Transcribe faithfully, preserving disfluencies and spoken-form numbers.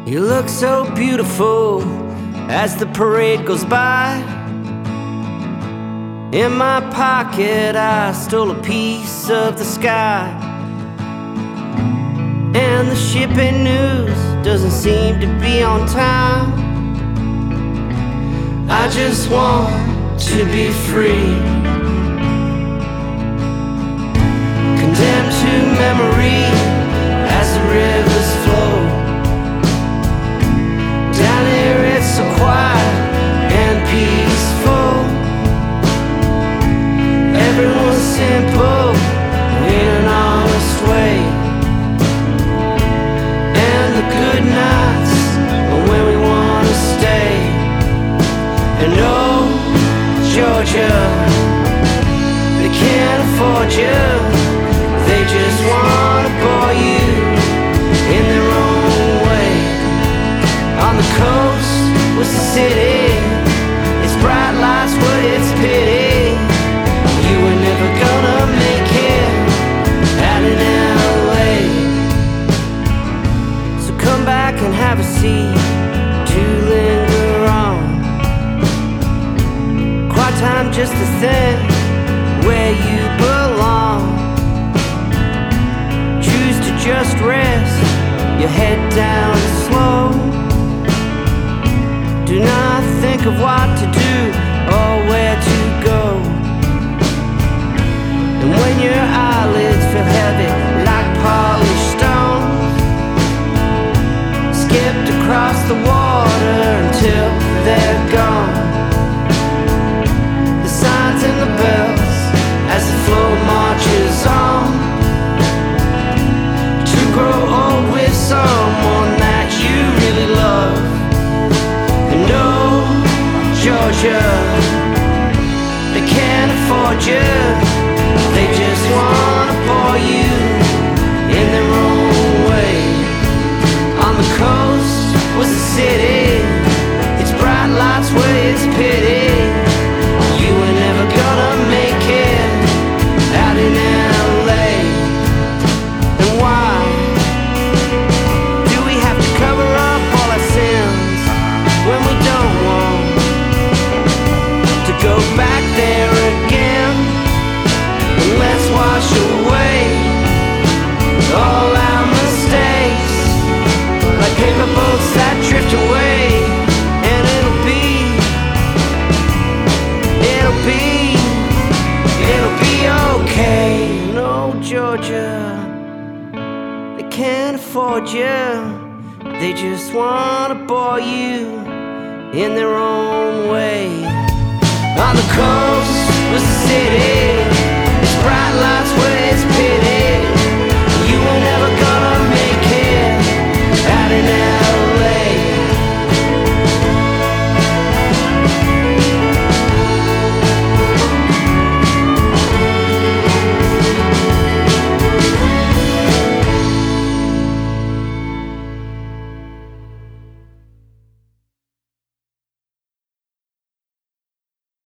You look so beautiful as the parade goes by. In my pocket I stole a piece of the sky, and the shipping news doesn't seem to be on time. I just want to be free, condemned to memory as the rivers flow. Down here it's so quiet and peaceful. Everyone's simple in an honest way, and the good nights are when we want to stay. And oh, Georgia, they can't afford you. They just want to bore you in their own way. On the coast was the city, its bright lights were its pity. You were never gonna make it out in L A. So come back and have a seat to linger on. Quiet time just to think where you belong. Choose to just rest your head down slow. Do not think of what to do or where to go. And when your eyelids feel heavy like polished stone, skipped across the water until they're gone. The signs and the bells as the flow marches on, to grow old with someone that you really love. And oh, Georgia, they can't afford you. They just wanna bore you in their own way. On the coast was the city, its bright lights were its pity. You were never gonna make it out in L A. And why do we have to cover up all our sins when we don't want to go back there again? And let's wash away all our mistakes like paper boats that drift away. And it'll be, it'll be, it'll be okay. No, Georgia, they can't afford you. They just wanna bore you in their own way. On the coast